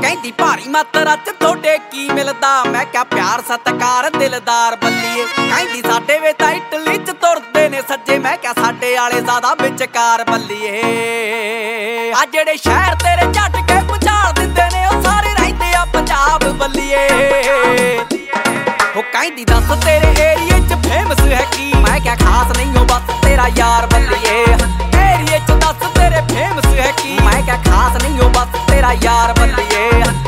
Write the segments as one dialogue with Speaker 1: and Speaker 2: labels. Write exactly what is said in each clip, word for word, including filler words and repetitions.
Speaker 1: कहती भारी मात्रा च थोड़े की मिलदा, मैं क्या प्यार सत्कार दिलदार बल्लीए। कहती साडे वे तां इटली च तुरदे ने सज्जे, मैं क्या साडे आले ज़्यादा विचकार बल्लीए। आ जेड़े शहर तेरे झट के भुचाल दिंदे ने ओ सारे रहिंदे आ पंजाब बल्लीए। ओ कहती दस तेरे एरिए च फेमस है की, मैं क्या खास नहीं हो बस तेरा यार बल्लीए। एरिए च दस तेरे फेमस है की, मैं क्या खास नहीं हो बस तेरा यार बल्लीए।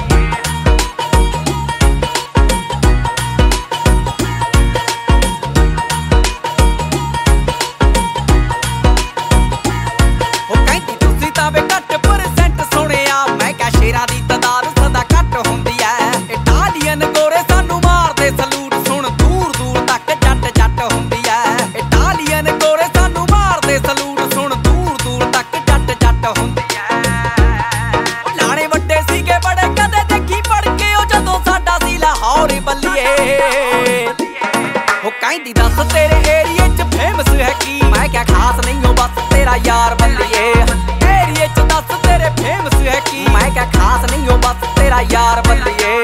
Speaker 1: शेरां दी तादाद सदा घट हुंदी ऐ, इटालियन गोरे सानू मारदे सलूट, सुन दूर दूर तक जट जट हुंदी ऐ। इटालियन गोरे सानू मारदे सलूट, सुन दूर दूर तक जट जट हुंदी ऐ। लाणे वड्डे सीगे बड़े कदे देखी पड़ के ओ जदों साडा सी लाहौर बल्लीए। ओ कहंदी दस तेरे एरिए च फेमस है की, मैं क्या खास नहीं हो बस तेरा यार बल्लीए। एरिए च दस तेरे फेमस है की, मैं क्या खास नहीं हो बस तेरा यार बल्लीए।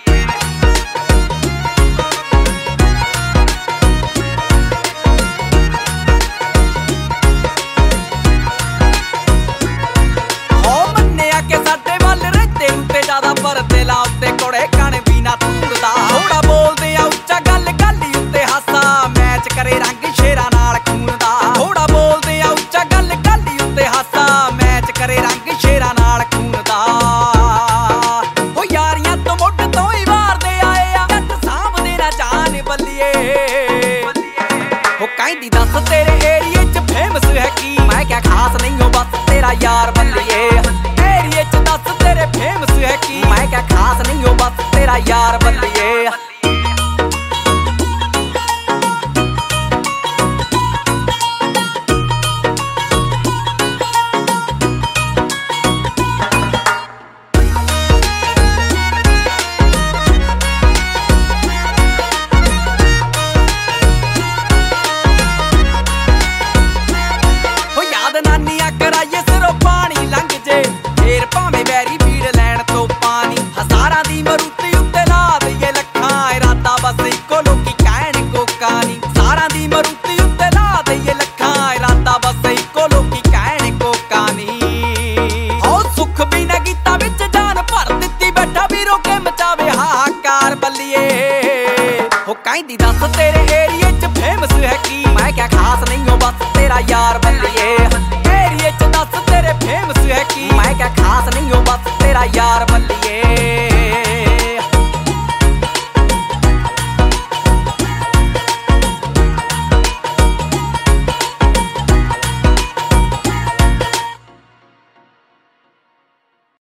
Speaker 1: हो मन्निया के साडे वल रहिंदे उत्ते ज्यादा परदे ला उत्ते कोड़े कण भी ना तूड़दा। थोड़ा बोलदे आ उच्चा गल गली उत्ते हासा, मैच करे रंग शेरां नाल खून दा। थोड़ा बोलदे आ उच्चा गल गली उत्ते हासा, मैच करे रंग शेरां नाल खून दा। ओ यारियां तो मुੱਢ ਤੋਂ ਹੀ ਮਾਰਦੇ ਆਏ ਆ, ਜੱਟ ਸਾਂਭਦੇ ਨਾ ਜਾਨ ਬੱਲੀਏ। ओ कहंदी दस तेरे एरिए च फेमस है की, मैं क्या खास नहीं हो बस तेरा यार बल्लीए। एरिए च दस तेरे फेमस है की, मैं क्या खास नहीं हो बस तेरा यार बल्लीए। नानिया कराइए सिरों पानी लंघ जे, फेर भावें बैरी भीड़ लैण तो पानी। हज़ारां दी मरूती उत्ते ला दईए लखां, इरादा बस इक्को लोकी कहण कोका नी। हज़ारां दी मरूती उत्ते ला दईए लखां, इरादा बस इक्को लोकी कहण कोका नी। हो सुख भी ना गीता विच जान भर दित्ती, बैठा वीरों के मचावे हाहाकार बल्लीए। हो कहंदी दस तेरे एरिए च फेमस है की, मैं क्या खास नहीं हो बस तेरा यार।